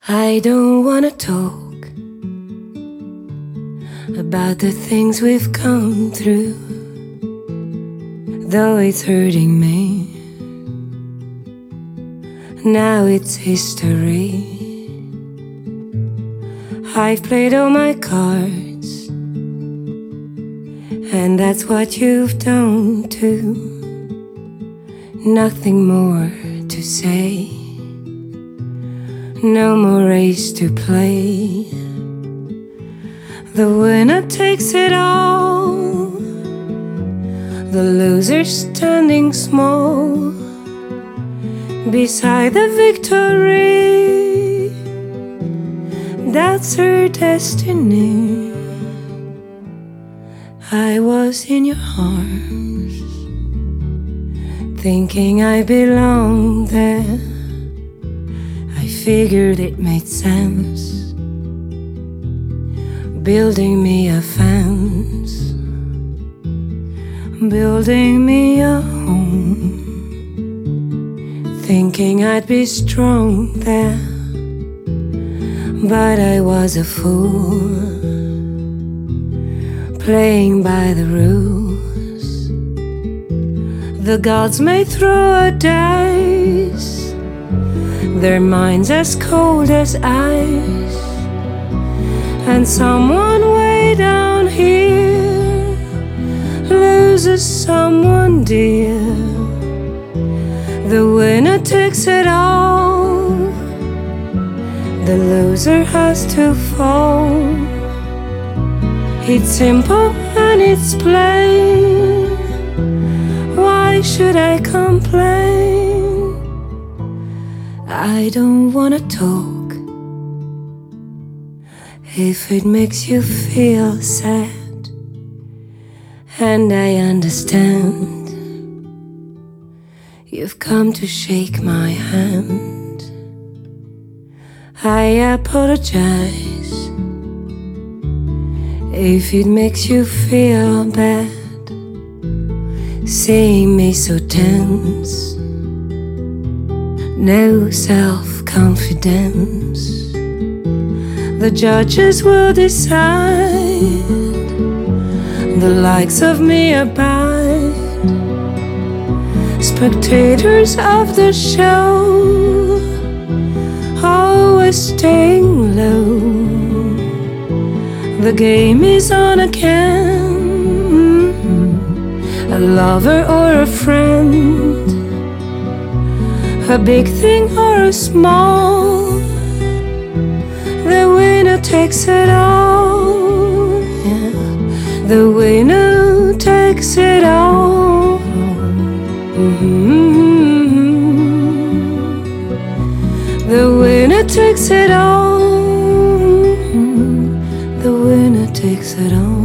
I don't wanna talk about the things we've come through, though it's hurting me. Now it's history. I've played all my cards, and that's what you've done too. Nothing more to say, no more race to play. The winner takes it all, the loser standing small beside the victory. That's her destiny. I was in your arms, thinking I belonged there. I figured it made sense, building me a fence, building me a home, thinking I'd be strong there. But I was a fool, playing by the rules. The gods may throw a dice, their minds as cold as ice, and someone way down here loses someone dear. The winner takes it all, the loser has to fall. It's simple and it's plain. Why should I complain? I don't wanna talk if it makes you feel sad, and I understand. You've come to shake my hand. I apologize if it makes you feel bad, seeing me so tense, no self-confidence. The judges will decide, the likes of me abide, spectators of the show, always staying low. The game is on again, a lover or a friend, a big thing or a small. The winner takes it all, yeah. The winner takes it all. The winner takes it all. The winner takes it all.